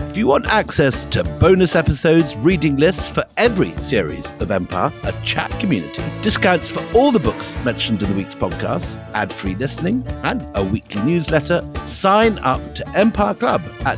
If you want access to bonus episodes, reading lists for every series of Empire, a chat community, discounts for all the books mentioned in the week's podcast, ad-free listening, and a weekly newsletter, sign up to Empire Club at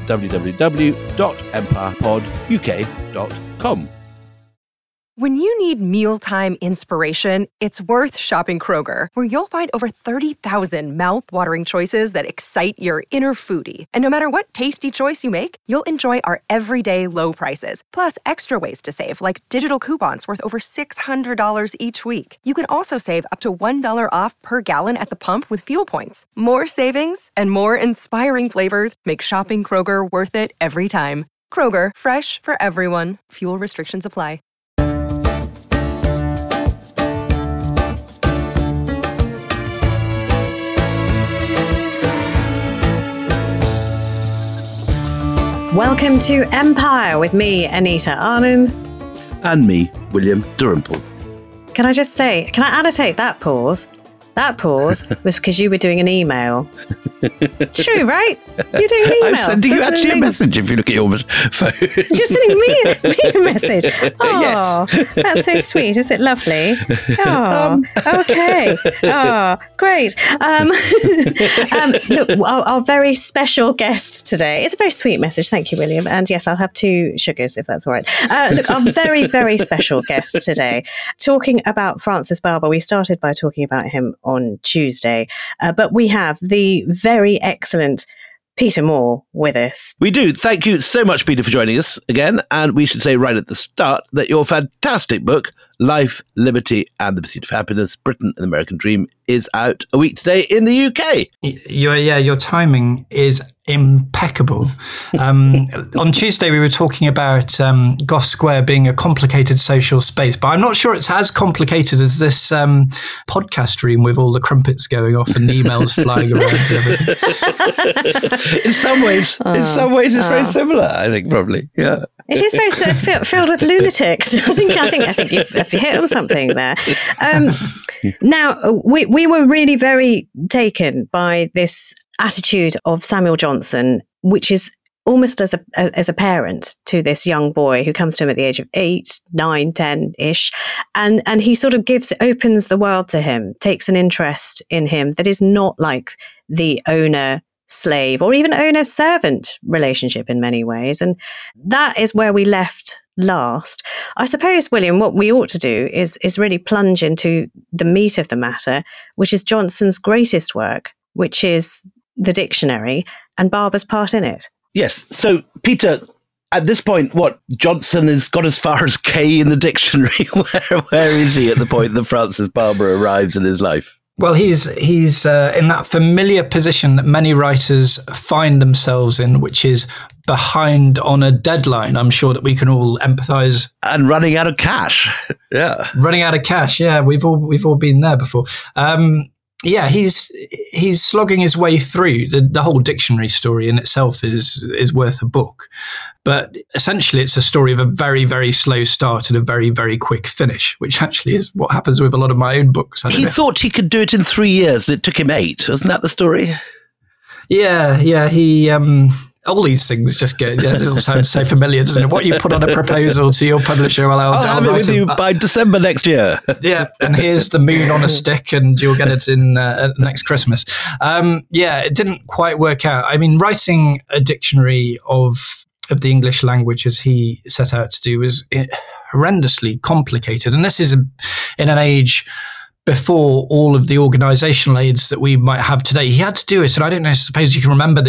www.empirepoduk.com. When you need mealtime inspiration, it's worth shopping Kroger, where you'll find over 30,000 mouth-watering choices that excite your inner foodie. And no matter what tasty choice you make, you'll enjoy our everyday low prices, plus extra ways to save, like digital coupons worth over $600 each week. You can also save up to $1 off per gallon at the pump with fuel points. More savings and more inspiring flavors make shopping Kroger worth it every time. Kroger, fresh for everyone. Fuel restrictions apply. Welcome to Empire with me, Anita Arnund. And me, William Dalrymple. Can I just say, can I annotate that pause? That pause was because you were doing an email. True, right? You're doing an email. I'm sending you actually a message if you look at your phone. You're sending me a message. Oh, yes. That's so sweet. Is it lovely? Oh, okay. Oh, great. Look, our very special guest today. It's a very sweet message. Thank you, William. And yes, I'll have 2 sugars if that's all right. Look, our very, very special guest today, talking about Francis Barber. We started by talking about him on Tuesday, but we have the very excellent Peter Moore with us. We do. Thank you so much, Peter, for joining us again. And we should say right at the start that your fantastic book, Life, Liberty and the Pursuit of Happiness, Britain and the American Dream, is out a week today in the UK. Your timing is impeccable. On Tuesday, we were talking about Gough Square being a complicated social space, but I'm not sure it's as complicated as this podcast room with all the crumpets going off and emails flying around and everything. In some ways, it's very similar, I think, probably. Yeah. It is very, it's filled with lunatics. I think you hit on something there. Now, we were really very taken by this attitude of Samuel Johnson, which is almost as a parent to this young boy who comes to him at the age of 8, 9, 10-ish. And he sort of opens the world to him, takes an interest in him that is not like the owner-slave or even owner-servant relationship in many ways. And that is where we left last. I suppose, William, what we ought to do is really plunge into the meat of the matter, which is Johnson's greatest work, which is the dictionary and Barber's part in it. Yes. So, Peter, at this point, Johnson has got as far as K in the dictionary. Where is he at the point that Francis Barber arrives in his life? Well, he's in that familiar position that many writers find themselves in, which is behind on a deadline. I'm sure that we can all empathise. And running out of cash. Yeah. Running out of cash. Yeah, we've all been there before. Yeah, he's slogging his way through. The whole dictionary story in itself is worth a book. But essentially, it's a story of a very, very slow start and a very, very quick finish, which actually is what happens with a lot of my own books. He thought he could do it in 3 years. It took him 8. Wasn't that the story? Yeah. He all these things just it all sounds so familiar, doesn't it? What you put on a proposal to your publisher, well, I'll have it with you by December next year. Yeah, and here's the moon on a stick, and you'll get it in next Christmas. It didn't quite work out. I mean, writing a dictionary of the English language as he set out to do was horrendously complicated, and this is in an age before all of the organisational aids that we might have today. He had to do it, and I don't know. I suppose you can remember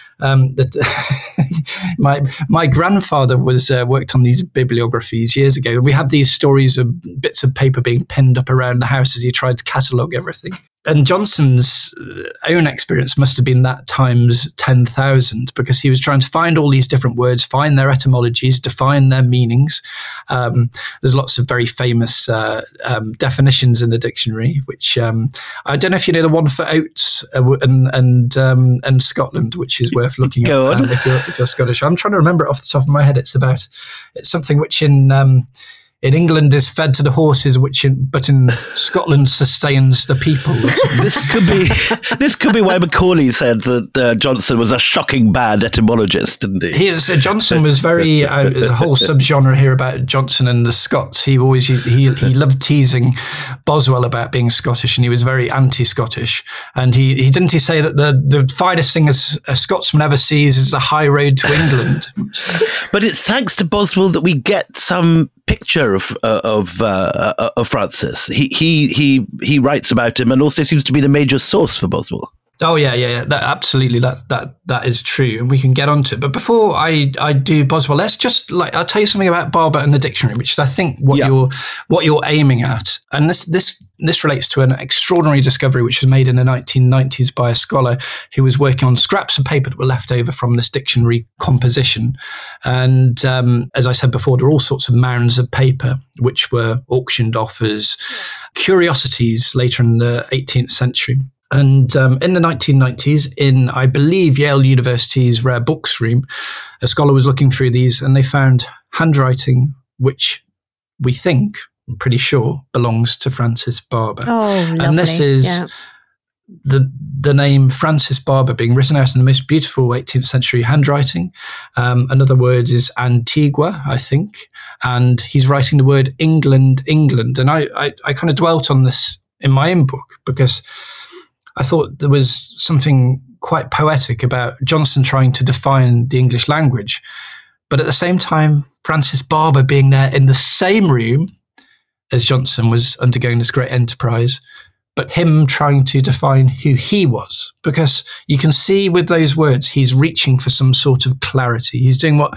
my grandfather worked on these bibliographies years ago, and we had these stories of bits of paper being pinned up around the house as he tried to catalogue everything. And Johnson's own experience must have been that times 10,000, because he was trying to find all these different words, find their etymologies, define their meanings. There's lots of very famous definitions in the dictionary, which I don't know if you know the one for oats and Scotland, which is worth looking at if you're Scottish. I'm trying to remember it off the top of my head. It's something which in in England is fed to the horses, but in Scotland sustains the people. This could be why Macaulay said that Johnson was a shocking bad etymologist, didn't he? Johnson was very there's a whole subgenre here about Johnson and the Scots. He loved teasing Boswell about being Scottish, and he was very anti-Scottish. And he didn't say that the finest thing a Scotsman ever sees is the high road to England. But it's thanks to Boswell that we get some picture of Francis. He writes about him, and also seems to be the major source for Boswell. Oh yeah. Absolutely, that is true, and we can get onto it. But before I do Boswell, let's just I'll tell you something about Barber and the dictionary, which is I think what you're aiming at, and this relates to an extraordinary discovery which was made in the 1990s by a scholar who was working on scraps of paper that were left over from this dictionary composition. And as I said before, there are all sorts of mounds of paper which were auctioned off as curiosities later in the 18th century. And in the 1990s, in, I believe, Yale University's rare books room, a scholar was looking through these and they found handwriting which we think, I'm pretty sure, belongs to Francis Barber. Oh, lovely. And this is the name Francis Barber being written out in the most beautiful 18th century handwriting. Another word is Antigua, I think. And he's writing the word England. And I kind of dwelt on this in my own book because I thought there was something quite poetic about Johnson trying to define the English language, but at the same time, Francis Barber being there in the same room as Johnson was undergoing this great enterprise, but him trying to define who he was, because you can see with those words, he's reaching for some sort of clarity. He's doing what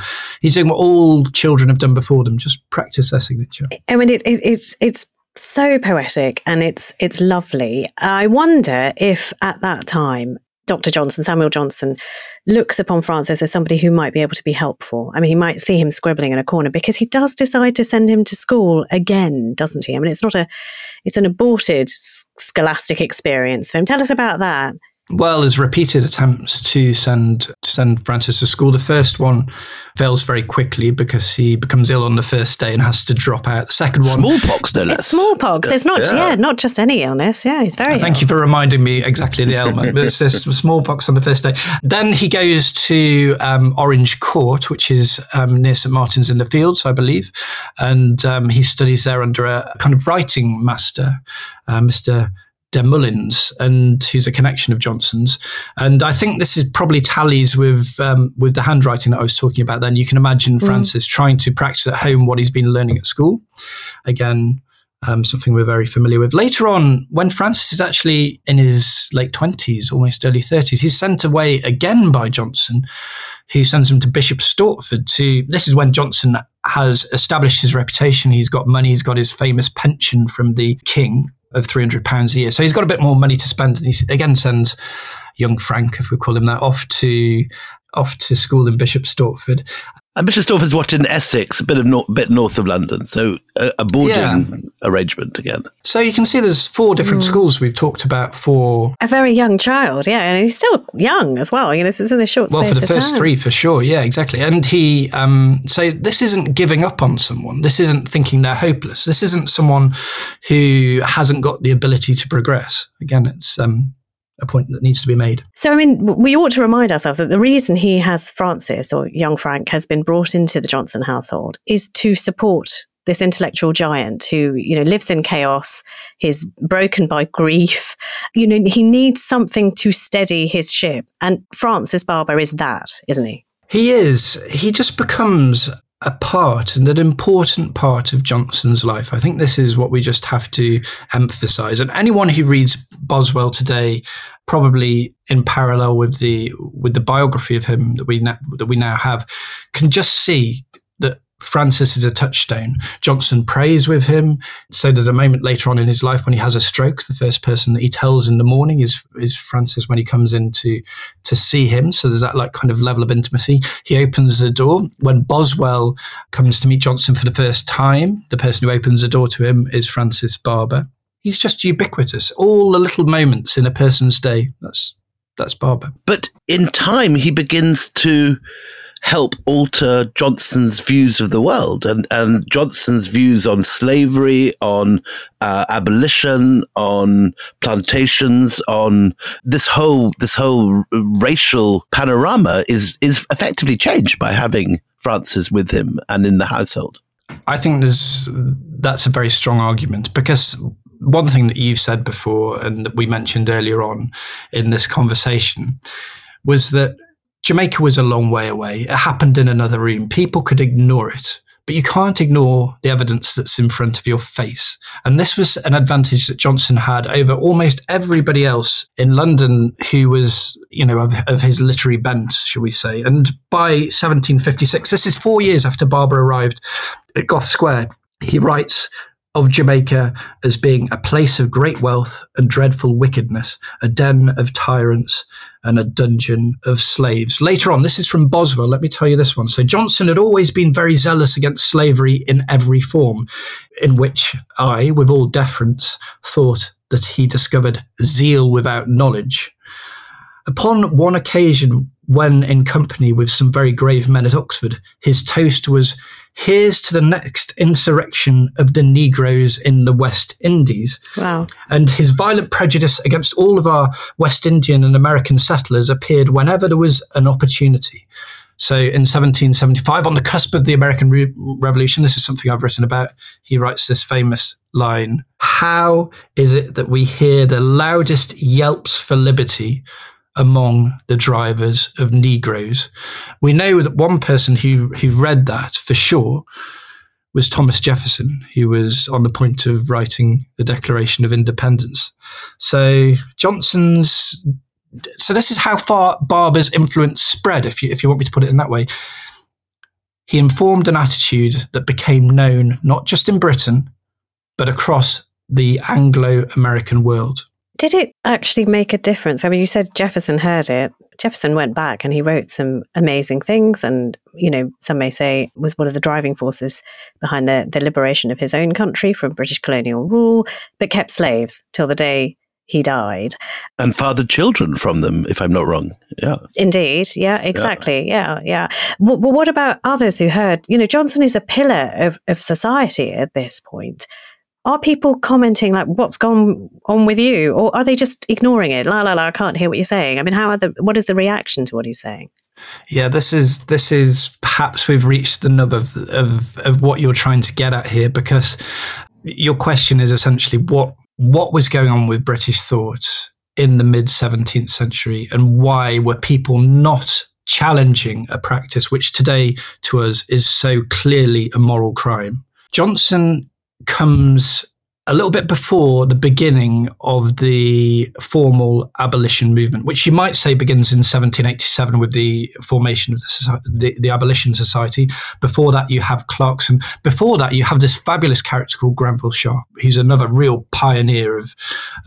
all children have done before them, just practice their signature. I mean, it's so poetic and it's lovely. I wonder if at that time, Dr. Johnson, Samuel Johnson, looks upon Francis as somebody who might be able to be helpful. I mean, he might see him scribbling in a corner because he does decide to send him to school again, doesn't he? I mean, it's an aborted scholastic experience for him. Tell us about that. Well, there's repeated attempts to send Francis to school. The first one fails very quickly because he becomes ill on the first day and has to drop out. The second one, smallpox, no less. It's smallpox. It's not, not just any illness. Yeah, he's very. Thank you for reminding me exactly the ailment. But it's just smallpox on the first day. Then he goes to Orange Court, which is near St Martin's in the Fields, I believe, and he studies there under a kind of writing master, Mr. De Mullins, and who's a connection of Johnson's. And I think this is probably tallies with the handwriting that I was talking about then. You can imagine Francis trying to practice at home what he's been learning at school. Again, something we're very familiar with. Later on, when Francis is actually in his late 20s, almost early 30s, he's sent away again by Johnson, who sends him to Bishop Stortford. This is when Johnson has established his reputation. He's got money. He's got his famous pension from the king of £300 a year. So he's got a bit more money to spend. And he again sends young Frank, if we call him that, off to school in Bishop Stortford. And Bishop Stortford's what, in Essex, a bit north of London. So a boarding arrangement again. So you can see there's 4 different schools we've talked about for a very young child. Yeah, and he's still young as well. This is in a short space of time. Well, for the first 3, for sure. Yeah, exactly. And he, so this isn't giving up on someone. This isn't thinking they're hopeless. This isn't someone who hasn't got the ability to progress. Again, it's a point that needs to be made. So, I mean, we ought to remind ourselves that the reason he has Francis, or young Frank, has been brought into the Johnson household is to support this intellectual giant who, lives in chaos, he's broken by grief. He needs something to steady his ship. And Francis Barber is that, isn't he? He is. He just becomes a part and an important part of Johnson's life. I think this is what we just have to emphasize. And anyone who reads Boswell today, probably in parallel with the biography of him that we now have, can just see that Francis is a touchstone. Johnson prays with him. So there's a moment later on in his life when he has a stroke. The first person that he tells in the morning is Francis when he comes in to see him. So there's that kind of level of intimacy. He opens the door. When Boswell comes to meet Johnson for the first time, the person who opens the door to him is Francis Barber. He's just ubiquitous. All the little moments in a person's day, that's Barber. But in time, he begins to help alter Johnson's views of the world and Johnson's views on slavery, on abolition, on plantations, on this whole racial panorama is effectively changed by having Francis with him and in the household. I think that's a very strong argument, because one thing that you've said before and that we mentioned earlier on in this conversation was that Jamaica was a long way away. It happened in another room. People could ignore it, but you can't ignore the evidence that's in front of your face. And this was an advantage that Johnson had over almost everybody else in London who was, of his literary bent, shall we say. And by 1756, this is 4 years after Barber arrived at Gough Square, he writes of Jamaica as being a place of great wealth and dreadful wickedness, a den of tyrants and a dungeon of slaves. Later on, this is from Boswell, let me tell you this one. So Johnson had always been very zealous against slavery in every form, in which I, with all deference, thought that he discovered zeal without knowledge. Upon one occasion, when in company with some very grave men at Oxford, his toast was, "Here's to the next insurrection of the Negroes in the West Indies." Wow. And his violent prejudice against all of our West Indian and American settlers appeared whenever there was an opportunity. So in 1775, on the cusp of the American Revolution, this is something I've written about, he writes this famous line, "How is it that we hear the loudest yelps for liberty among the drivers of Negroes?" We know that one person who read that for sure was Thomas Jefferson, who was on the point of writing the Declaration of Independence. So this is how far Barber's influence spread, if you want me to put it in that way. He informed an attitude that became known not just in Britain, but across the Anglo-American world. Did it actually make a difference? I mean, you said Jefferson heard it. Jefferson went back and he wrote some amazing things, and, some may say was one of the driving forces behind the liberation of his own country from British colonial rule, but kept slaves till the day he died. And fathered children from them, if I'm not wrong. Yeah. Indeed. Yeah, exactly. Yeah. Well, what about others who heard, Johnson is a pillar of society at this point. Are people commenting like, what's gone on with you? Or are they just ignoring it? I can't hear what you're saying. I mean, what is the reaction to what he's saying? Yeah, this is perhaps we've reached the nub of what you're trying to get at here, because your question is essentially what was going on with British thought in the mid-17th century, and why were people not challenging a practice which today to us is so clearly a moral crime? Johnson comes a little bit before the beginning of the formal abolition movement, which you might say begins in 1787 with the formation of the Abolition Society. Before that, you have Clarkson. Before that, you have this fabulous character called Granville Sharp. He's another real pioneer of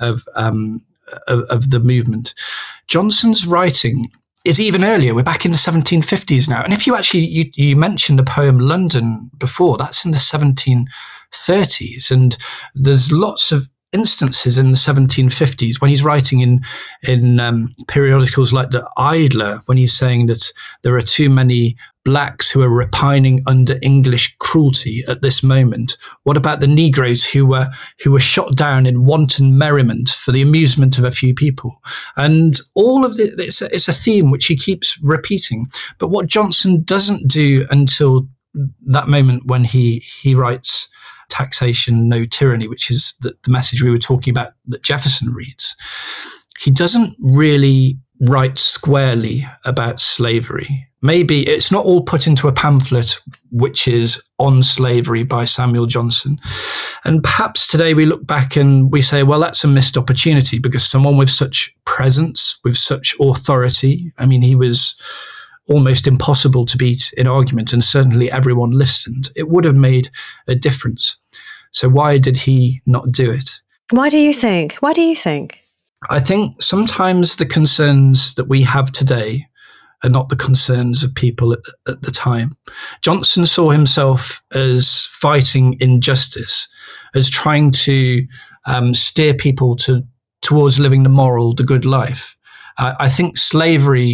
the movement. Johnson's writing is even earlier. We're back in the 1750s now. And if you actually, you mentioned the poem London before, that's in the 1730s. And there's lots of instances in the 1750s when he's writing in periodicals like the Idler, when he's saying that there are too many blacks who are repining under English cruelty at this moment. What about the Negroes who were shot down in wanton merriment for the amusement of a few people? And all of this, it's a theme which he keeps repeating. But what Johnson doesn't do until that moment when he writes Taxation, No Tyranny, which is the message we were talking about that Jefferson reads, he doesn't really write squarely about slavery. Maybe it's not all put into a pamphlet, which is On Slavery by Samuel Johnson. And perhaps today we look back and we say, well, that's a missed opportunity, because someone with such presence, with such authority, I mean, he was almost impossible to beat in argument, and certainly everyone listened. It would have made a difference. So why did he not do it? Why do you think? I think sometimes the concerns that we have today are not the concerns of people at the time. Johnson saw himself as fighting injustice, as trying to steer people towards living the moral, the good life. I think slavery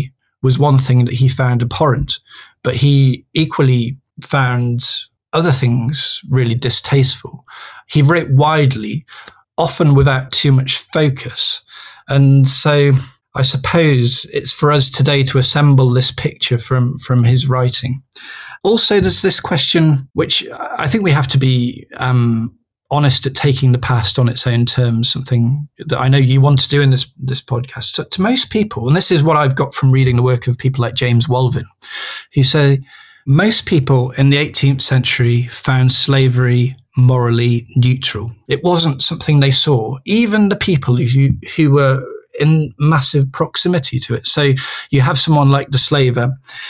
was one thing that he found abhorrent, but he equally found other things really distasteful. He wrote widely, often without too much focus. And so I suppose it's for us today to assemble this picture from his writing. Also, there's this question, which I think we have to be honest at taking the past on its own terms, something that I know you want to do in this podcast. So to most people, and this is what I've got from reading the work of people like James Walvin, who say most people in the 18th century found slavery morally neutral. It wasn't something they saw, even the people who were in massive proximity to it. So you have someone like the slaver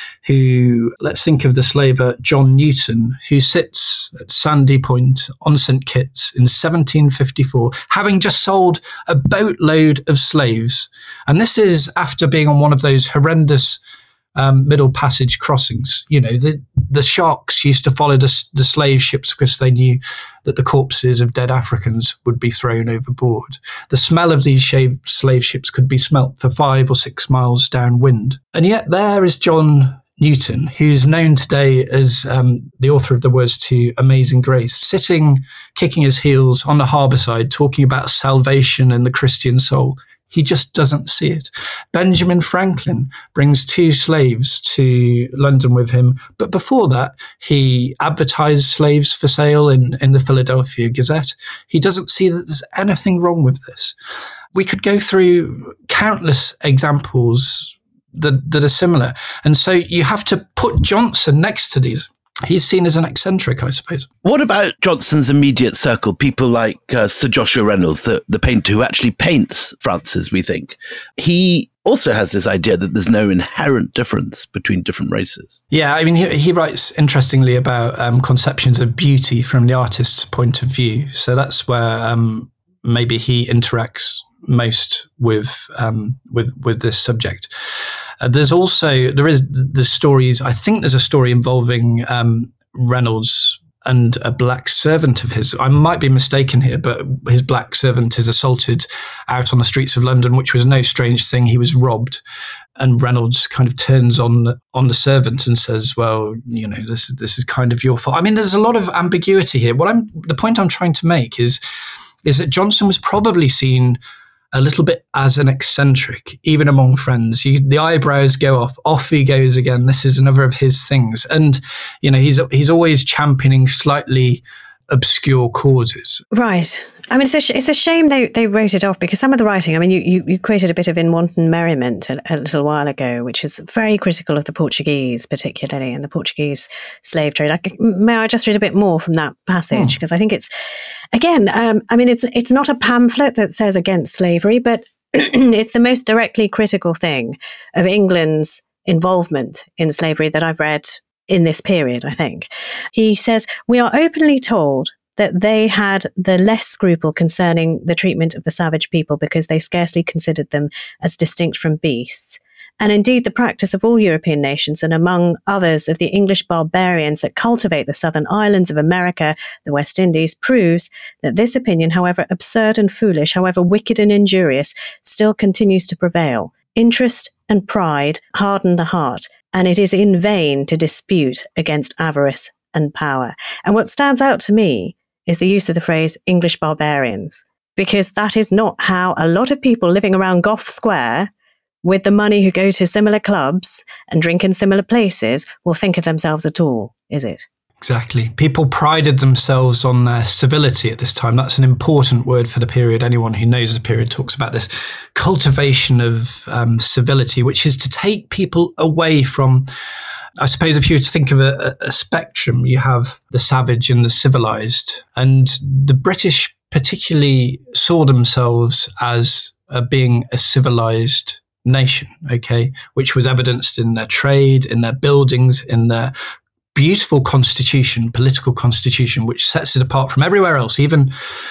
who, let's think of the slaver John Newton, who sits at Sandy Point on St. Kitts in 1754, having just sold a boatload of slaves. And this is after being on one of those horrendous Middle Passage crossings. You know, the sharks used to follow the slave ships because they knew that the corpses of dead Africans would be thrown overboard. The smell of these slave ships could be smelt for 5 or 6 miles downwind. And yet there is John Newton, who's known today as the author of the words to Amazing Grace, sitting, kicking his heels on the harbour side, talking about salvation and the Christian soul. He just doesn't see it. Benjamin Franklin brings 2 slaves to London with him. But before that, he advertised slaves for sale in the Philadelphia Gazette. He doesn't see that there's anything wrong with this. We could go through countless examples that are similar. And so you have to put Johnson next to these. He's seen as an eccentric, I suppose. What about Johnson's immediate circle, people like Sir Joshua Reynolds, the painter who actually paints Francis, we think? He also has this idea that there's no inherent difference between different races. Yeah, I mean, he writes interestingly about conceptions of beauty from the artist's point of view. So that's where maybe he interacts most with this subject. There is the stories. I think there's a story involving Reynolds and a black servant of his. I might be mistaken here, but his black servant is assaulted out on the streets of London, which was no strange thing. He was robbed, and Reynolds kind of turns on the servant and says, "Well, you know, this is kind of your fault." I mean, there's a lot of ambiguity here. The point I'm trying to make is that Johnson was probably seen a little bit as an eccentric, even among friends. The eyebrows go off he goes again. This is another of his things. And, you know, he's always championing slightly obscure causes. Right. I mean, it's a shame they wrote it off, because some of the writing, I mean, you quoted a bit of In Wanton Merriment a little while ago, which is very critical of the Portuguese, particularly, and the Portuguese slave trade. May I just read a bit more from that passage? Because I think it's, again, I mean, it's not a pamphlet that says against slavery, but it's the most directly critical thing of England's involvement in slavery that I've read in this period, I think. He says, "We are openly told that they had the less scruple concerning the treatment of the savage people because they scarcely considered them as distinct from beasts. And indeed, the practice of all European nations, and among others of the English barbarians that cultivate the southern islands of America, the West Indies, proves that this opinion, however absurd and foolish, however wicked and injurious, still continues to prevail. Interest and pride harden the heart, and it is in vain to dispute against avarice and power." And what stands out to me is the use of the phrase English barbarians, because that is not how a lot of people living around Gough Square with the money who go to similar clubs and drink in similar places will think of themselves at all, is it? Exactly. People prided themselves on their civility at this time. That's an important word for the period. Anyone who knows the period talks about this cultivation of civility, which is to take people away from, I suppose, if you were to think of a spectrum, you have the savage and the civilized. And the British particularly saw themselves as being a civilized nation, okay, which was evidenced in their trade, in their buildings, in their beautiful constitution, political constitution, which sets it apart from everywhere else, even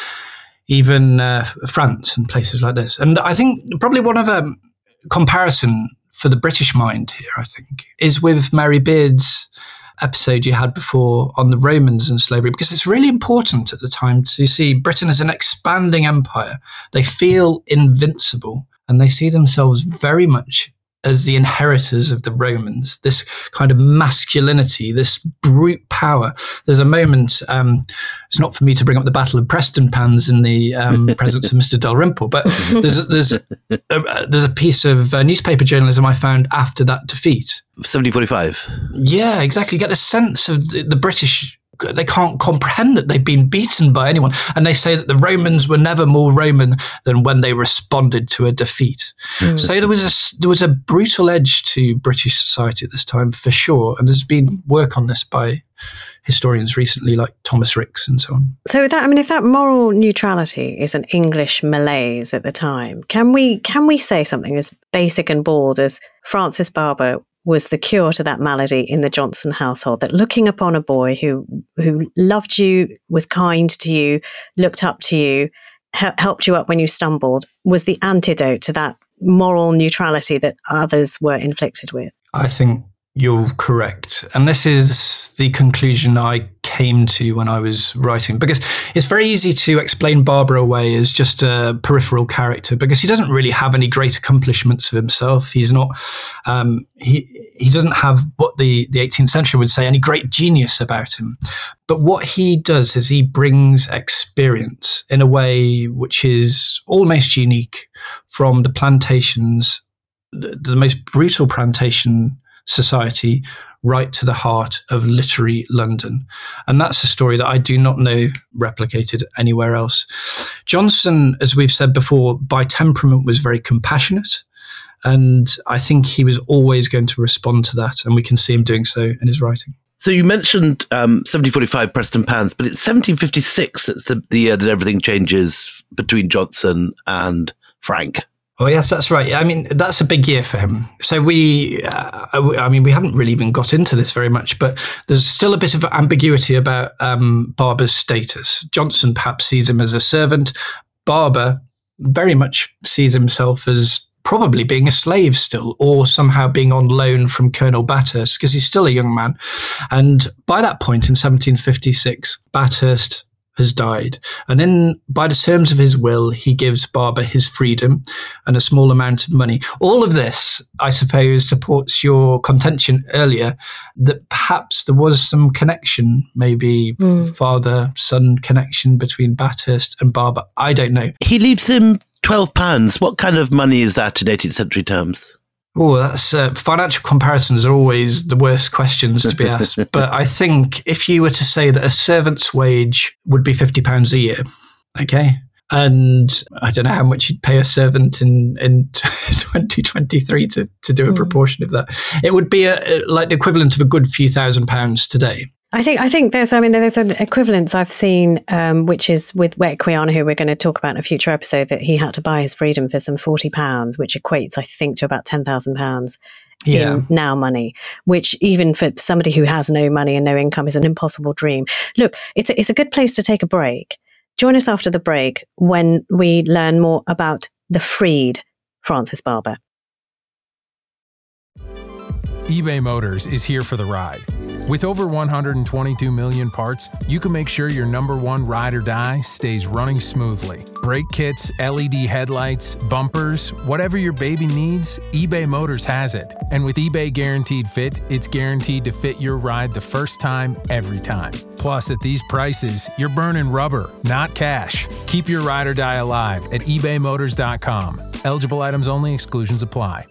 France and places like this. And I think probably one of a comparison for the British mind here, I think, is with Mary Beard's episode you had before on the Romans and slavery, because it's really important at the time to see Britain as an expanding empire. They feel invincible, and they see themselves very much as the inheritors of the Romans, this kind of masculinity, this brute power. There's a moment, it's not for me to bring up the Battle of Prestonpans in the presence of Mr. Dalrymple, but there's a piece of newspaper journalism I found after that defeat. 1745. Yeah, exactly. You get the sense of the British, they can't comprehend that they've been beaten by anyone. And they say that the Romans were never more Roman than when they responded to a defeat. So there was a brutal edge to British society at this time, for sure. And there's been work on this by historians recently, like Thomas Ricks and so on. So that, I mean, if that moral neutrality is an English malaise at the time, can we say something as basic and bald as Francis Barber was the cure to that malady in the Johnson household, that looking upon a boy who loved you, was kind to you, looked up to you, helped you up when you stumbled, was the antidote to that moral neutrality that others were inflicted with? I think you're correct. And this is the conclusion I came to when I was writing, because it's very easy to explain Barber away as just a peripheral character, because he doesn't really have any great accomplishments of himself. He's not, he doesn't have what the 18th century would say, any great genius about him. But what he does is he brings experience in a way which is almost unique from the plantations, the most brutal plantation society, right to the heart of literary London. And that's a story that I do not know replicated anywhere else. Johnson, as we've said before, by temperament was very compassionate. And I think he was always going to respond to that. And we can see him doing so in his writing. So you mentioned 1745 Prestonpans, but it's 1756 that's the year that everything changes between Johnson and Frank. Oh, yes, that's right. I mean, that's a big year for him. So we haven't really even got into this very much, but there's still a bit of ambiguity about Barber's status. Johnson perhaps sees him as a servant. Barber very much sees himself as probably being a slave still, or somehow being on loan from Colonel Bathurst, because he's still a young man. And by that point in 1756, Bathurst has died. And by the terms of his will, he gives Barber his freedom and a small amount of money. All of this, I suppose, supports your contention earlier that perhaps there was some connection, maybe father-son connection between Bathurst and Barber. I don't know. He leaves him £12. What kind of money is that in 18th century terms? Oh, that's financial comparisons are always the worst questions to be asked. But I think if you were to say that a servant's wage would be £50 a year, okay, and I don't know how much you'd pay a servant in 2023 to do a proportion of that, it would be like the equivalent of a good few £1,000s today. I think there's an equivalence I've seen, which is with Wequiana, who we're going to talk about in a future episode, that he had to buy his freedom for some £40, which equates, I think, to about £10,000 in now money, which even for somebody who has no money and no income is an impossible dream. Look, it's a good place to take a break. Join us after the break when we learn more about the freed Francis Barber. eBay Motors is here for the ride. With over 122 million parts, you can make sure your number one ride or die stays running smoothly. Brake kits, LED headlights, bumpers, whatever your baby needs, eBay Motors has it. And with eBay Guaranteed Fit, it's guaranteed to fit your ride the first time, every time. Plus, at these prices, you're burning rubber, not cash. Keep your ride or die alive at ebaymotors.com. Eligible items only, exclusions apply.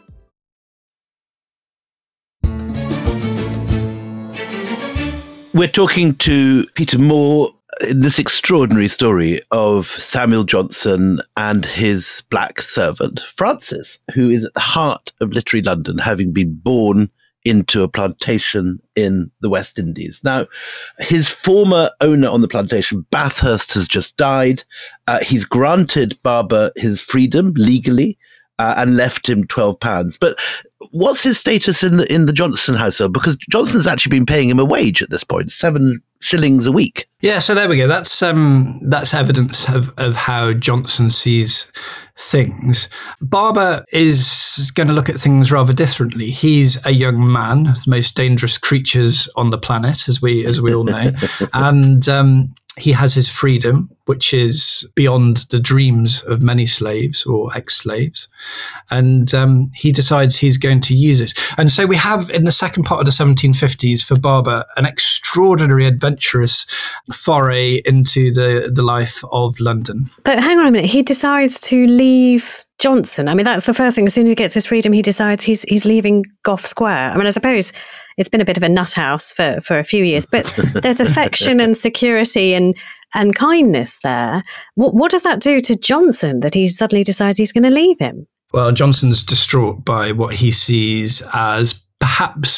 We're talking to Peter Moore in this extraordinary story of Samuel Johnson and his black servant, Francis, who is at the heart of literary London, having been born into a plantation in the West Indies. Now, his former owner on the plantation, Bathurst, has just died. He's granted Barber his freedom legally and left him £12. But what's his status in the Johnson household? Because Johnson's actually been paying him a wage at this point, 7 shillings a week. Yeah, so there we go. That's evidence of how Johnson sees things. Barber is going to look at things rather differently. He's a young man, the most dangerous creatures on the planet, as we all know, and he has his freedom, which is beyond the dreams of many slaves or ex-slaves. And he decides he's going to use it. And so we have, in the second part of the 1750s, for Barber, an extraordinary adventurous foray into the life of London. But hang on a minute, he decides to leave Johnson. I mean, that's the first thing. As soon as he gets his freedom, he decides he's leaving Gough Square. I mean, I suppose it's been a bit of a nut house for a few years, but there's affection and security and kindness there. What does that do to Johnson that he suddenly decides he's going to leave him? Well, Johnson's distraught by what he sees as perhaps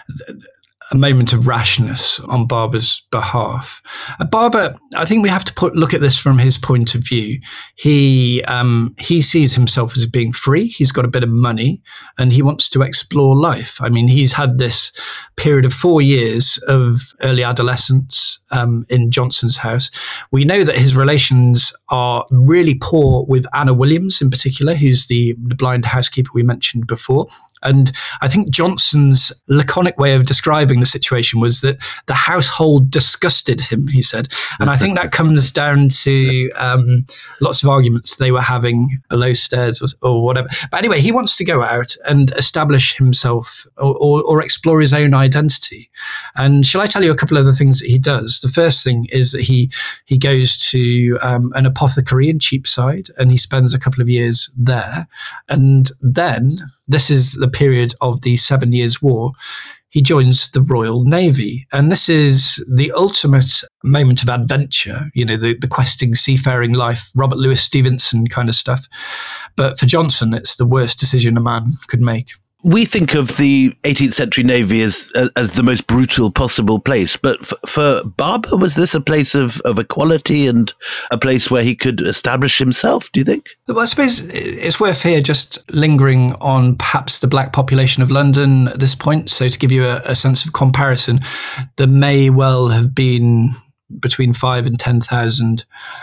a moment of rashness on Barber's behalf. Barber, I think we have to look at this from his point of view. He sees himself as being free. He's got a bit of money and he wants to explore life. I mean, he's had this period of 4 years of early adolescence in Johnson's house. We know that his relations are really poor with Anna Williams in particular, who's the blind housekeeper we mentioned before. And I think Johnson's laconic way of describing the situation was that the household disgusted him, he said. And I think that comes down to lots of arguments they were having below stairs or whatever. But anyway, he wants to go out and establish himself or explore his own identity. And shall I tell you a couple of the things that he does? The first thing is that he goes to an apothecary in Cheapside and he spends a couple of years there. And then, this is the period of the 7 Years' War, he joins the Royal Navy. And this is the ultimate moment of adventure, you know, the questing, seafaring life, Robert Louis Stevenson kind of stuff. But for Johnson, it's the worst decision a man could make. We think of the 18th century Navy as the most brutal possible place, but for Barber, was this a place of equality and a place where he could establish himself, do you think? Well, I suppose it's worth here just lingering on perhaps the black population of London at this point. So to give you a sense of comparison, there may well have been between 5 and 10,000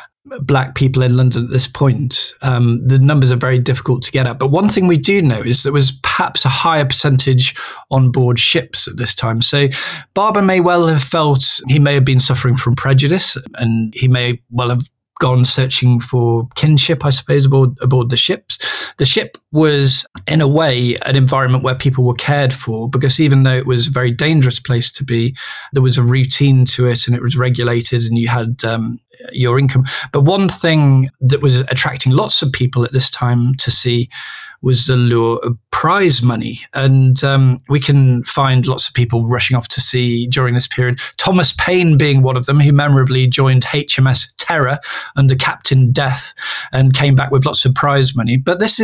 black people in London at this point. The numbers are very difficult to get at. But one thing we do know is there was perhaps a higher percentage on board ships at this time. So Barber may well have felt he may have been suffering from prejudice, and he may well have gone searching for kinship, I suppose, aboard the ships. The ship was, in a way, an environment where people were cared for, because even though it was a very dangerous place to be, there was a routine to it and it was regulated and you had your income. But one thing that was attracting lots of people at this time to sea was the lure of prize money. And we can find lots of people rushing off to sea during this period. Thomas Paine being one of them, who memorably joined HMS Terror under Captain Death and came back with lots of prize money. But this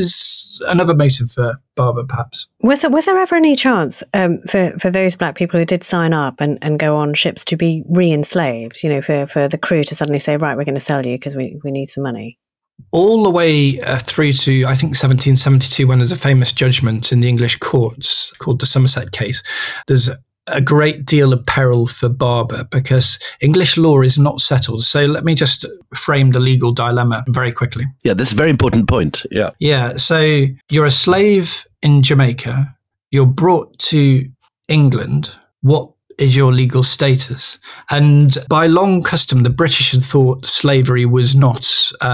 is another motive for Barber, perhaps. Was there ever any chance for those black people who did sign up and go on ships to be re-enslaved, you know, for the crew to suddenly say, right, we're going to sell you because we need some money? All the way through to, I think, 1772, when there's a famous judgment in the English courts called the Somerset case, there's a great deal of peril for Barber because English law is not settled. So let me just frame the legal dilemma very quickly. Yeah, this is a very important point. Yeah. Yeah. So you're a slave in Jamaica. You're brought to England. What is your legal status? And by long custom, the British had thought slavery was not,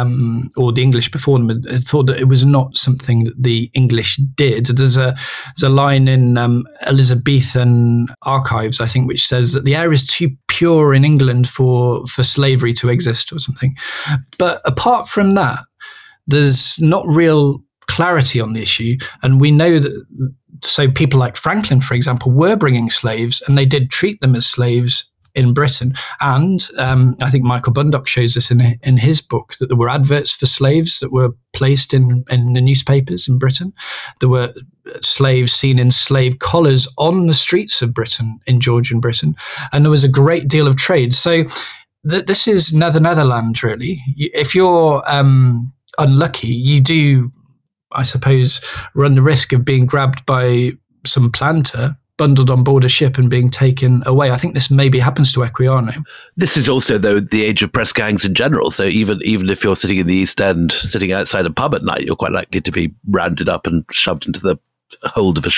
or the English before them had thought that it was not something that the English did. There's a line in Elizabethan archives, I think, which says that the air is too pure in England for slavery to exist or something. But apart from that, there's not real clarity on the issue. And we know that, so people like Franklin, for example, were bringing slaves and they did treat them as slaves in Britain. And I think Michael Bundock shows this in his book, that there were adverts for slaves that were placed in the newspapers in Britain. There were slaves seen in slave collars on the streets of Britain, in Georgian Britain. And there was a great deal of trade. So this is Netherlands, really. If you're unlucky, you do, I suppose, run the risk of being grabbed by some planter, bundled on board a ship and being taken away. I think this maybe happens to Equiano. This is also, though, the age of press gangs in general. So even if you're sitting in the East End, sitting outside a pub at night, you're quite likely to be rounded up and shoved into the hold of a ship.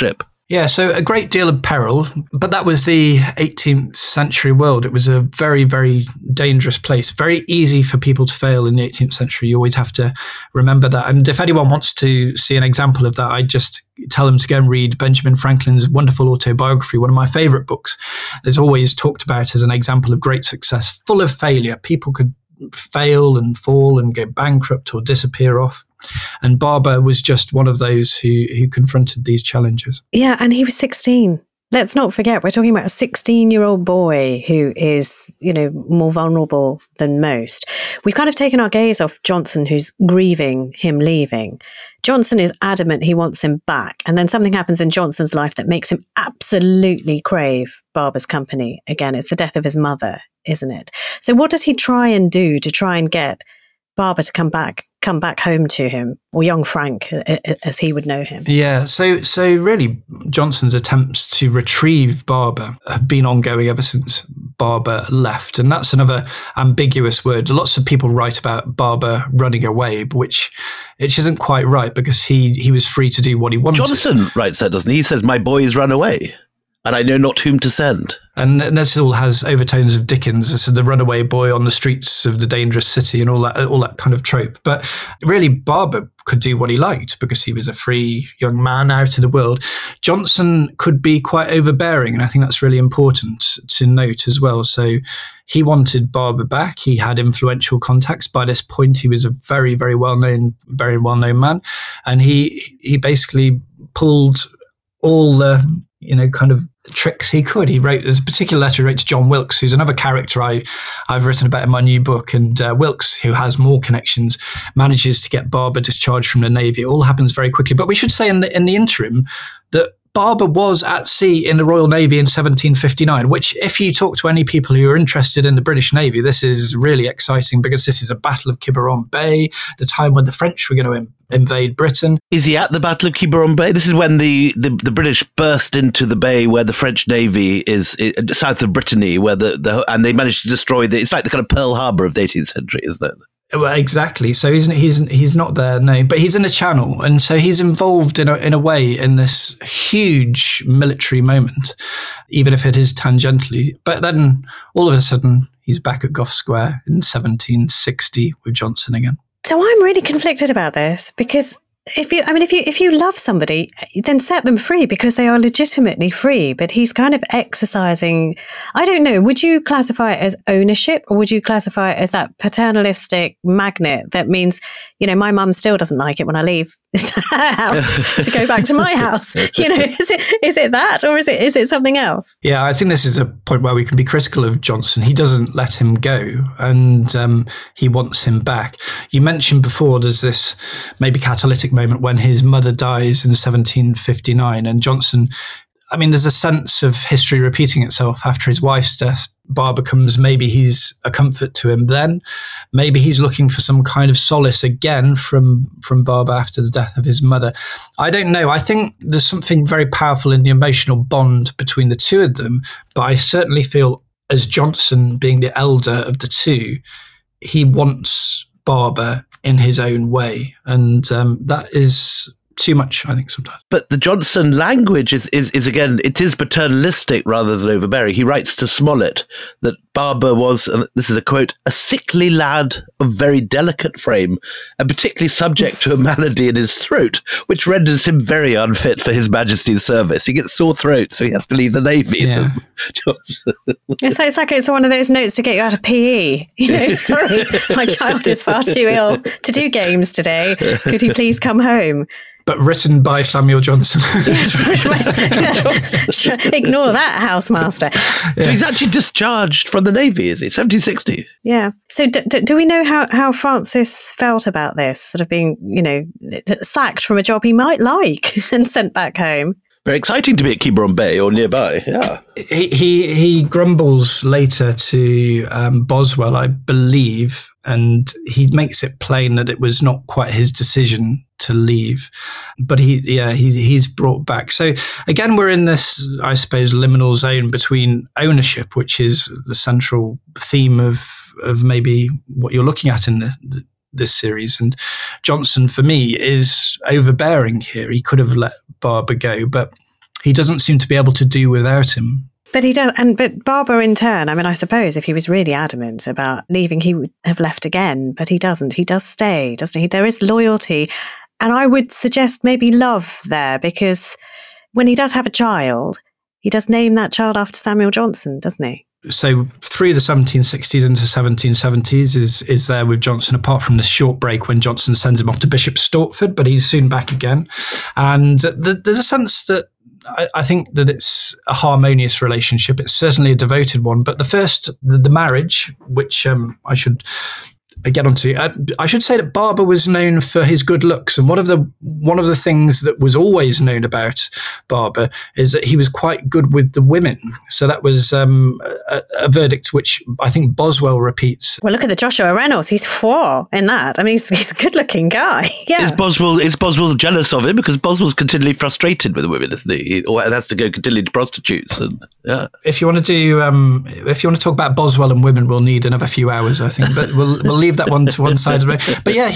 Yeah, so a great deal of peril, but that was the 18th century world. It was a very, very dangerous place. Very easy for people to fail in the 18th century. You always have to remember that. And if anyone wants to see an example of that, I just tell them to go and read Benjamin Franklin's wonderful autobiography, one of my favorite books. It's always talked about as an example of great success, full of failure. People could fail and fall and go bankrupt or disappear off. And Barber was just one of those who confronted these challenges. Yeah, and he was 16. Let's not forget, we're talking about a 16-year-old boy who is, more vulnerable than most. We've kind of taken our gaze off Johnson, who's grieving him leaving. Johnson is adamant he wants him back. And then something happens in Johnson's life that makes him absolutely crave Barber's company. Again, it's the death of his mother, isn't it? So what does he try and do to try and get Barber to come back home to him, or young Frank, as he would know him? Yeah, so really Johnson's attempts to retrieve Barber have been ongoing ever since Barber left. And that's another ambiguous word. Lots of people write about Barber running away, which isn't quite right, because he was free to do what he wanted. Johnson writes that, doesn't he? He says, "My boys run away, and I know not whom to send." And this all has overtones of Dickens, this is the runaway boy on the streets of the dangerous city and all that kind of trope. But really, Barber could do what he liked because he was a free young man out in the world. Johnson could be quite overbearing, and I think that's really important to note as well. So he wanted Barber back. He had influential contacts. By this point, he was a very, very well-known man. And he basically pulled all the kind of tricks he could. There's a particular letter he wrote to John Wilkes, who's another character I've written about in my new book. And Wilkes, who has more connections, manages to get Barber discharged from the Navy. It all happens very quickly. But we should say in the interim that Barber was at sea in the Royal Navy in 1759, which, if you talk to any people who are interested in the British Navy, this is really exciting, because this is a Battle of Quiberon Bay, the time when the French were going to invade Britain. Is he at the Battle of Quiberon Bay? This is when the British burst into the bay where the French Navy is south of Brittany, where and they managed to destroy it's like the kind of Pearl Harbor of the 18th century, isn't it? Well, exactly. So he's not there, no, but he's in the Channel, and so he's involved in a way in this huge military moment, even if it is tangentially. But then all of a sudden, he's back at Gough Square in 1760 with Johnson again. So I'm really conflicted about this, because if you love somebody, then set them free, because they are legitimately free. But he's kind of exercising, I don't know, would you classify it as ownership, or would you classify it as that paternalistic magnet that means, my mum still doesn't like it when I leave her house to go back to my house? Is it that, or is it something else? Yeah, I think this is a point where we can be critical of Johnson. He doesn't let him go, and he wants him back. You mentioned before there's this maybe catalytic moment when his mother dies in 1759, and Johnson, there's a sense of history repeating itself. After his wife's death, Barber comes, maybe he's a comfort to him then, maybe he's looking for some kind of solace again from Barber after the death of his mother. I don't know. I think there's something very powerful in the emotional bond between the two of them, but I certainly feel, as Johnson being the elder of the two, he wants Barber in his own way, and that is too much, I think, sometimes. But the Johnson language is again, it is paternalistic rather than overbearing. He writes to Smollett that Barber was, and this is a quote, "a sickly lad of very delicate frame, and particularly subject to a malady in his throat, which renders him very unfit for His Majesty's service. He gets sore throat, so he has to leave the Navy." Yeah. It's like it's one of those notes to get you out of PE. Sorry, my child is far too ill to do games today. Could he please come home? But written by Samuel Johnson. Ignore that, housemaster. So he's actually discharged from the Navy, is he? 1760. Yeah. So do we know how Francis felt about this, sort of being, sacked from a job he might like and sent back home? Very exciting to be at Quiberon Bay or nearby, yeah. He grumbles later to Boswell, I believe, and he makes it plain that it was not quite his decision to leave. But he's brought back. So again, we're in this, I suppose, liminal zone between ownership, which is the central theme of maybe what you're looking at in this series. And Johnson, for me, is overbearing here. He could have let Barber go, but he doesn't seem to be able to do without him. But he does, but Barbara in turn, I mean, I suppose if he was really adamant about leaving, he would have left again, but he doesn't. He does stay, doesn't he? There is loyalty. And I would suggest maybe love there, because when he does have a child, he does name that child after Samuel Johnson, doesn't he? So through the 1760s into 1770s is there with Johnson, apart from this short break when Johnson sends him off to Bishop Stortford, but he's soon back again. And there's a sense that I think that it's a harmonious relationship. It's certainly a devoted one. But the marriage, which I should get onto, I should say that Barber was known for his good looks, and one of the things that was always known about Barber is that he was quite good with the women. So that was a verdict which I think Boswell repeats. Well, look at the Joshua Reynolds; he's 4 in that. I mean, he's a good-looking guy. Yeah. Is Boswell jealous of him, because Boswell's continually frustrated with the women, isn't he? Or has to go continually to prostitutes. And yeah. If you want to talk about Boswell and women, we'll need another few hours, I think. But we'll leave that one to one side of it. But yeah,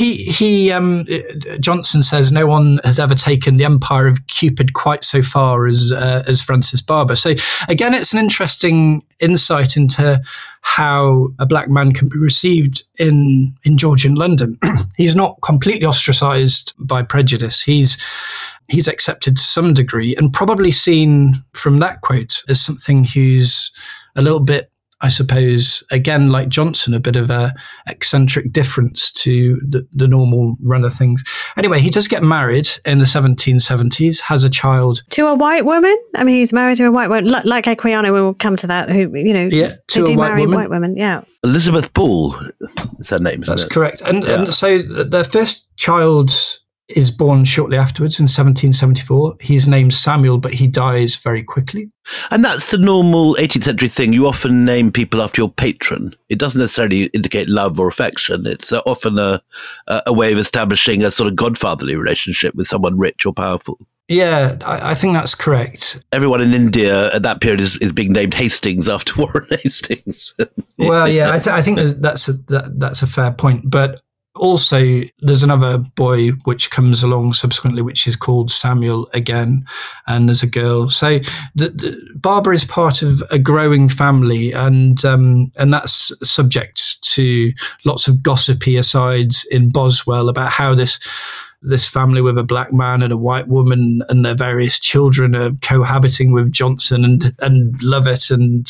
Johnson says no one has ever taken the empire of Cupid quite so far as Francis Barber. So again, it's an interesting insight into how a black man can be received in Georgian London. He's not completely ostracized by prejudice. He's accepted to some degree, and probably seen from that quote as something who's a little bit, I suppose, again, like Johnson, a bit of a eccentric difference to the normal run of things. Anyway, he does get married in the 1770s, has a child. To a white woman? I mean, he's married to a white woman, like Equiano, we will come to that, who, yeah, they do marry white women, yeah. Elizabeth Ball is her name, isn't That's it? correct. And so their first child is born shortly afterwards in 1774. He's named Samuel, but he dies very quickly. And that's the normal 18th century thing. You often name people after your patron. It doesn't necessarily indicate love or affection. It's often a way of establishing a sort of godfatherly relationship with someone rich or powerful. Yeah, I think that's correct. Everyone in India at that period is being named Hastings after Warren Hastings. Well, yeah, I think that's a fair point. But also, there's another boy which comes along subsequently, which is called Samuel again, and there's a girl. So Barber is part of a growing family, and that's subject to lots of gossipy asides in Boswell about how this family with a black man and a white woman and their various children are cohabiting with Johnson and Lovett and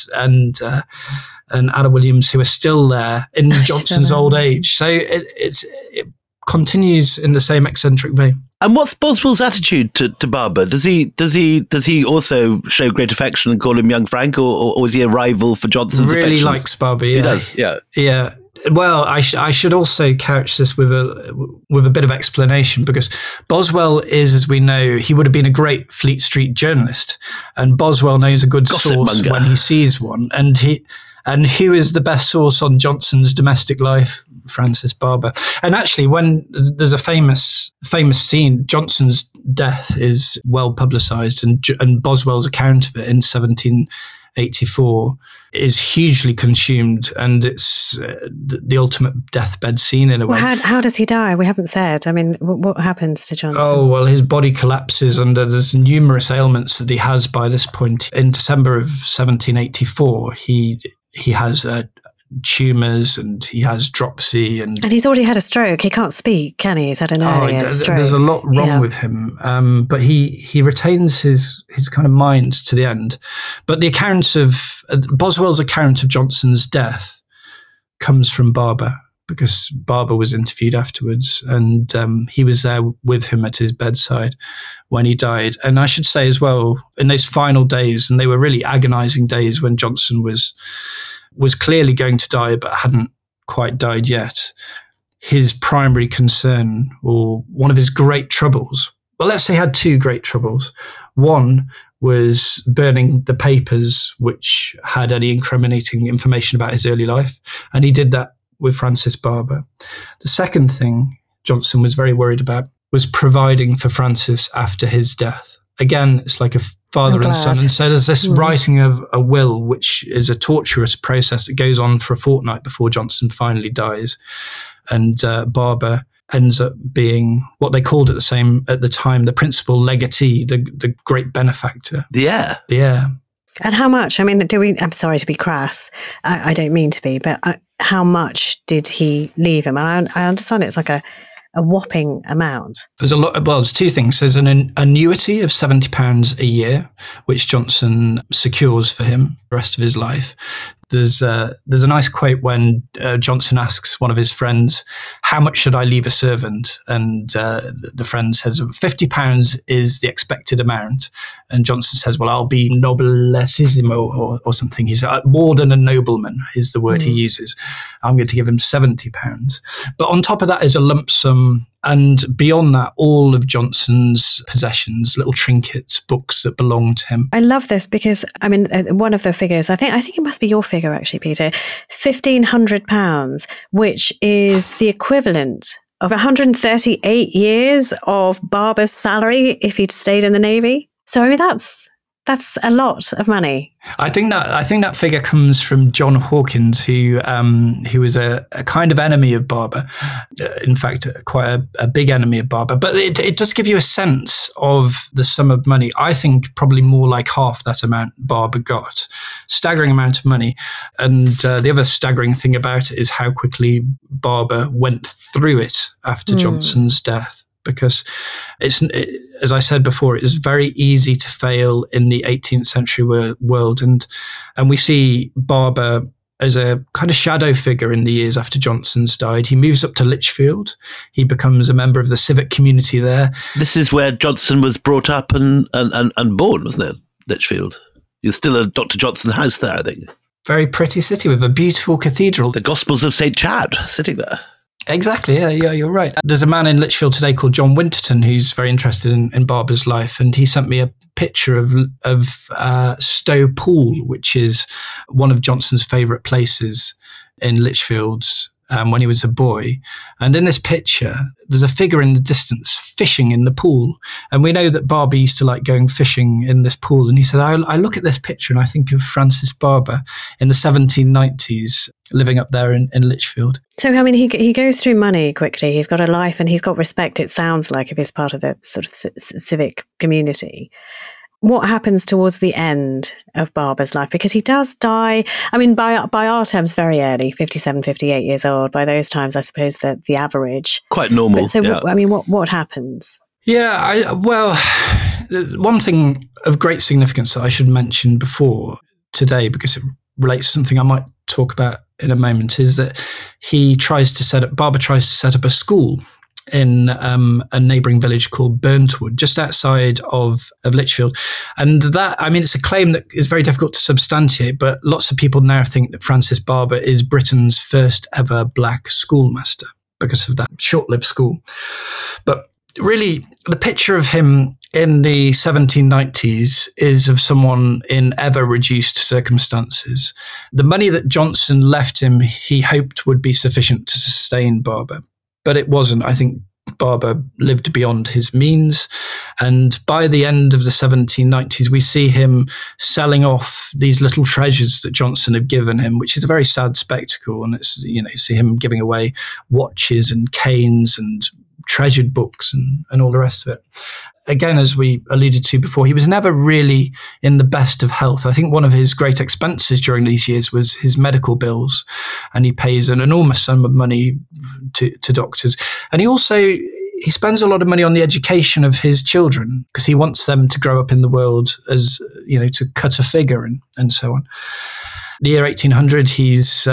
Ada Williams, who are still there in Johnson's old age. So it continues in the same eccentric vein. And what's Boswell's attitude to Barber? Does he also show great affection and call him young Frank, or is he a rival for Johnson's really affections? Likes Barber, yeah. He does, yeah. Yeah. Well, I should also couch this with a bit of explanation, because Boswell is, as we know, he would have been a great Fleet Street journalist, and Boswell knows a good source when he sees one, and who is the best source on Johnson's domestic life? Francis Barber. And actually, when there's a famous scene, Johnson's death is well publicised, and Boswell's account of it in 1784 is hugely consumed, and it's the ultimate deathbed scene in a way. Well, how does he die? We haven't said. I mean, what happens to Johnson? Oh, well, his body collapses under there's numerous ailments that he has by this point. In December of 1784, he has tumours, and he has dropsy, and he's already had a stroke. He can't speak, can he? He's had an earlier stroke. There's a lot wrong with him, but he retains his kind of mind to the end. But the account of Boswell's account of Johnson's death comes from Barber, because Barber was interviewed afterwards, and he was there with him at his bedside when he died. And I should say as well, in those final days, and they were really agonizing days when Johnson was clearly going to die but hadn't quite died yet, his primary concern, or one of his great troubles, well, let's say he had two great troubles. One was burning the papers which had any incriminating information about his early life, and he did that with Francis Barber. The second thing Johnson was very worried about was providing for Francis after his death. Again, it's like a father and son. And so there's this writing of a will, which is a torturous process that goes on for a fortnight before Johnson finally dies. And Barber ends up being what they called at the time, the principal legatee, the great benefactor. The heir. The heir. And how much? I mean, I'm sorry to be crass. I don't mean to be, but how much did he leave him? And I understand it's like a whopping amount. There's a lot. Well, there's two things. There's an annuity of £70 a year, which Johnson secures for him the rest of his life. There's a nice quote when Johnson asks one of his friends, "How much should I leave a servant?" And the friend says, £50 is the expected amount. And Johnson says, "Well, I'll be nobilissimo or something." He's more than a nobleman is the word he uses. I'm going to give him £70. But on top of that is a lump sum. And beyond that, all of Johnson's possessions, little trinkets, books that belong to him. I love this because, I mean, one of the figures, I think it must be your figure actually, Peter, £1,500, which is the equivalent of 138 years of Barber's salary if he'd stayed in the Navy. So, I mean, that's a lot of money. I think that figure comes from John Hawkins, who was a kind of enemy of Barber. In fact, quite a big enemy of Barber. But it does give you a sense of the sum of money. I think probably more like half that amount Barber got. Staggering amount of money. And the other staggering thing about it is how quickly Barber went through it after Johnson's death. Because as I said before, it is very easy to fail in the 18th century world. And we see Barber as a kind of shadow figure in the years after Johnson's died. He moves up to Lichfield. He becomes a member of the civic community there. This is where Johnson was brought up and born, wasn't it? Lichfield. There's still a Dr. Johnson house there, I think. Very pretty city with a beautiful cathedral. The Gospels of St. Chad sitting there. Exactly. Yeah, you're right. There's a man in Lichfield today called John Winterton who's very interested in Barber's life, and he sent me a picture of Stowe Pool, which is one of Johnson's favourite places in Lichfield when he was a boy. And in this picture, there's a figure in the distance fishing in the pool. And we know that Barber used to like going fishing in this pool. And he said, I look at this picture and I think of Francis Barber in the 1790s living up there in Lichfield. So, I mean, he goes through money quickly. He's got a life and he's got respect, it sounds like, if he's part of the sort of civic community. What happens towards the end of Barber's life? Because he does die, I mean, by our terms, very early, 57, 58 years old. By those times, I suppose that the average. Quite normal. But so, yeah. I mean, what happens? Yeah, one thing of great significance that I should mention before today, because it relates to something I might talk about in a moment, is that Barber tries to set up a school in a neighbouring village called Burntwood, just outside of Lichfield. And that, I mean, it's a claim that is very difficult to substantiate, but lots of people now think that Francis Barber is Britain's first ever black schoolmaster because of that short-lived school. But really, the picture of him in the 1790s is of someone in ever reduced circumstances. The money that Johnson left him, he hoped would be sufficient to sustain Barber. But it wasn't. I think Barber lived beyond his means. And by the end of the 1790s, we see him selling off these little treasures that Johnson had given him, which is a very sad spectacle. And it's, you see him giving away watches and canes and treasured books and all the rest of it. Again, as we alluded to before, he was never really in the best of health. I think one of his great expenses during these years was his medical bills, and he pays an enormous sum of money to doctors. And he spends a lot of money on the education of his children because he wants them to grow up in the world as, to cut a figure and so on. The year 1800, he's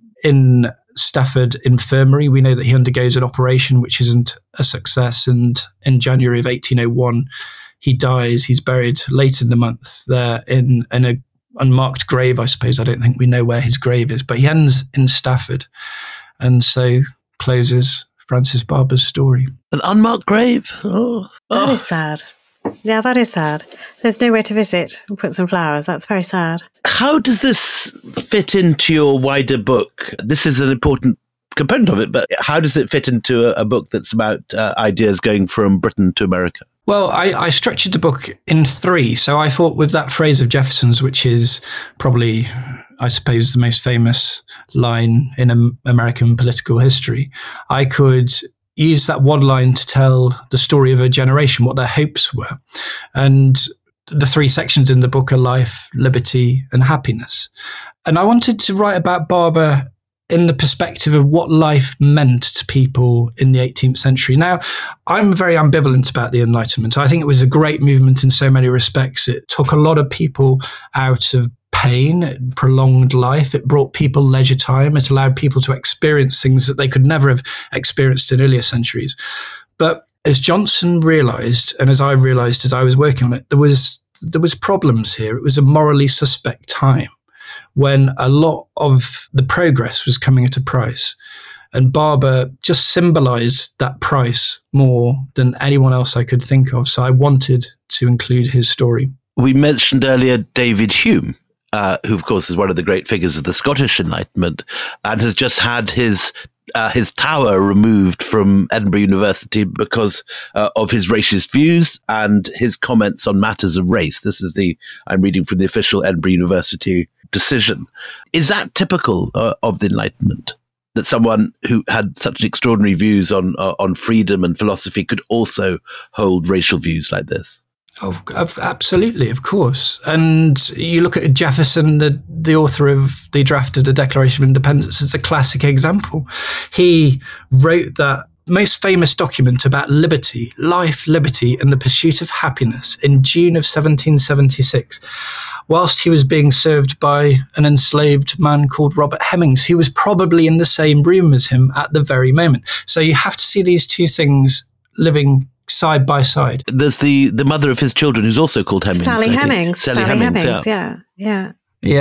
in Stafford Infirmary. We know that he undergoes an operation which isn't a success, and in January of 1801 he dies. He's buried late in the month there in an unmarked grave, I suppose. I don't think we know where his grave is, but he ends in Stafford, and so closes Francis Barber's story. An unmarked grave? That is sad. Yeah, that is sad. There's nowhere to visit and put some flowers. That's very sad. How does this fit into your wider book? This is an important component of it, but how does it fit into a book that's about ideas going from Britain to America? Well, I structured the book in three. So I thought with that phrase of Jefferson's, which is probably, I suppose, the most famous line in American political history, I could used that one line to tell the story of a generation, what their hopes were. And the 3 sections in the book are life, liberty, and happiness. And I wanted to write about Barber in the perspective of what life meant to people in the 18th century. Now, I'm very ambivalent about the Enlightenment. I think it was a great movement in so many respects. It took a lot of people out of pain, it prolonged life, it brought people leisure time, it allowed people to experience things that they could never have experienced in earlier centuries. But as Johnson realised, and as I realised as I was working on it, there was problems here. It was a morally suspect time when a lot of the progress was coming at a price. And Barber just symbolised that price more than anyone else I could think of. So I wanted to include his story. We mentioned earlier David Hume, who, of course, is one of the great figures of the Scottish Enlightenment and has just had his tower removed from Edinburgh University because of his racist views and his comments on matters of race. This is I'm reading from the official Edinburgh University decision. Is that typical of the Enlightenment, that someone who had such extraordinary views on freedom and philosophy could also hold racial views like this? Absolutely, of course. And you look at Jefferson, the author of the draft of the Declaration of Independence, as a classic example. He wrote that most famous document about liberty, life, liberty, and the pursuit of happiness in June of 1776, whilst he was being served by an enslaved man called Robert Hemmings, who was probably in the same room as him at the very moment. So you have to see these two things living side by side. There's the mother of his children who's also called Hemmings. Sally Hemings. Sally Hemings, yeah.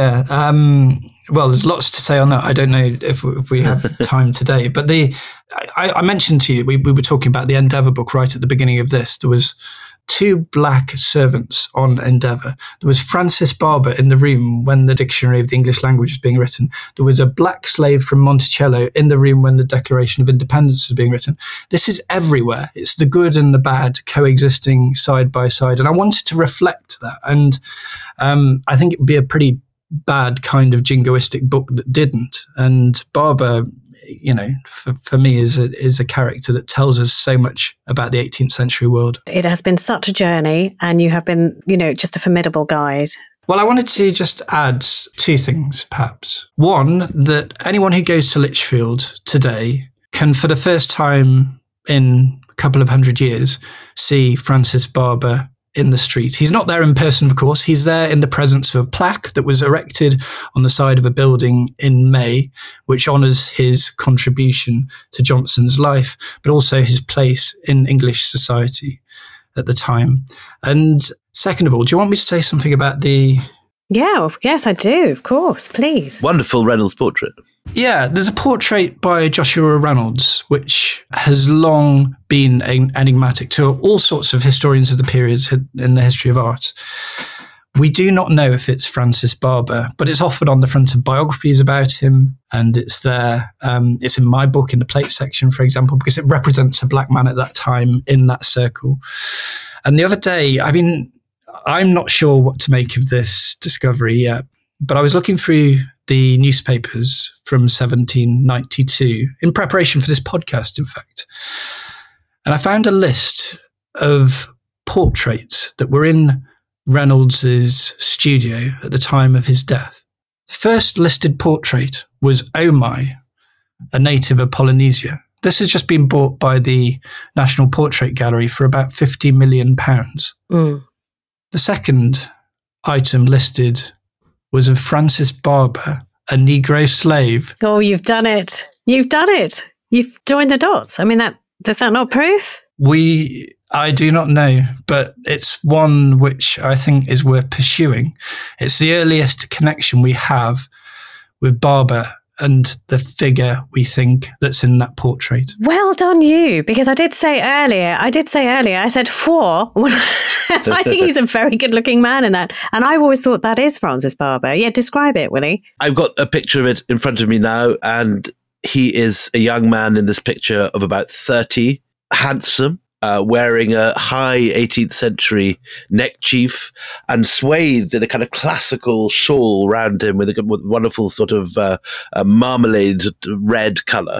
Well, there's lots to say on that. I don't know if we have time today, but I mentioned to you, we were talking about the Endeavour book right at the beginning of this. There was 2 black servants on Endeavour. There was Francis Barber in the room when the Dictionary of the English Language was being written. There was a black slave from Monticello in the room when the Declaration of Independence was being written. This is everywhere. It's the good and the bad coexisting side by side. And I wanted to reflect that. And I think it would be a pretty bad kind of jingoistic book that didn't. And Barber, for me is a character that tells us so much about the 18th century world. It has been such a journey, and you have been, just a formidable guide. Well, I wanted to just add 2 things, perhaps. One, that anyone who goes to Lichfield today can, for the first time in a couple of 100 years, see Francis Barber in the street. He's not there in person, of course. He's there in the presence of a plaque that was erected on the side of a building in May, which honours his contribution to Johnson's life, but also his place in English society at the time. And second of all, do you want me to say something about the... Yeah, yes, I do, of course, please. Wonderful Reynolds portrait. Yeah, there's a portrait by Joshua Reynolds, which has long been enigmatic to all sorts of historians of the periods in the history of art. We do not know if it's Francis Barber, but it's often on the front of biographies about him, and it's there. It's in my book in the plate section, for example, because it represents a black man at that time in that circle. And the other day, I'm not sure what to make of this discovery yet, but I was looking through the newspapers from 1792 in preparation for this podcast, in fact. And I found a list of portraits that were in Reynolds's studio at the time of his death. The first listed portrait was Omai, a native of Polynesia. This has just been bought by the National Portrait Gallery for about £50 million. Mm. The second item listed was of Francis Barber, a Negro slave. Oh, you've done it. You've done it. You've joined the dots. Does that not prove? I do not know, but it's one which I think is worth pursuing. It's the earliest connection we have with Barber and the figure we think that's in that portrait. Well done you, because I did say earlier, I said 4. I think he's a very good looking man in that. And I've always thought that is Francis Barber. Yeah, describe it, Willie. I've got a picture of it in front of me now, and he is a young man in this picture of about 30, handsome, wearing a high 18th century neckerchief and swathed in a kind of classical shawl around him with a wonderful sort of marmalade red colour.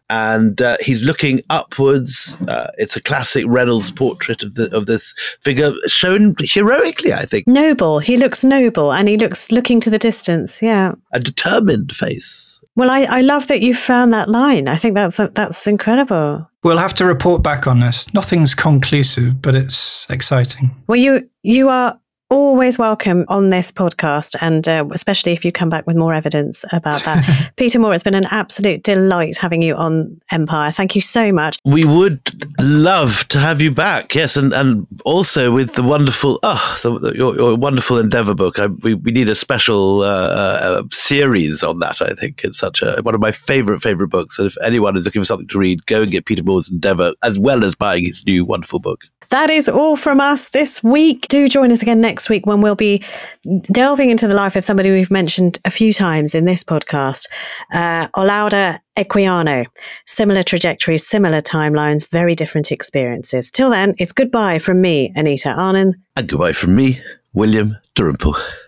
and he's looking upwards. It's a classic Reynolds portrait of this figure, shown heroically, I think. Noble. He looks noble, and he looks looking to the distance. Yeah, a determined face. Well, I love that you found that line. I think that's incredible. We'll have to report back on this. Nothing's conclusive, but it's exciting. Well, you are always welcome on this podcast, and especially if you come back with more evidence about that. Peter Moore, it's been an absolute delight having you on Empire. Thank you so much. We would love to have you back, yes, and also with the wonderful, your wonderful Endeavour book. We need a special series on that. I think it's such one of my favorite books. And if anyone is looking for something to read, go and get Peter Moore's Endeavour, as well as buying his new wonderful book. That is all from us this week. Do join us again next week when we'll be delving into the life of somebody we've mentioned a few times in this podcast, Olaudah Equiano. Similar trajectories, similar timelines, very different experiences. Till then, it's goodbye from me, Anita Arnand. And goodbye from me, William Dalrymple.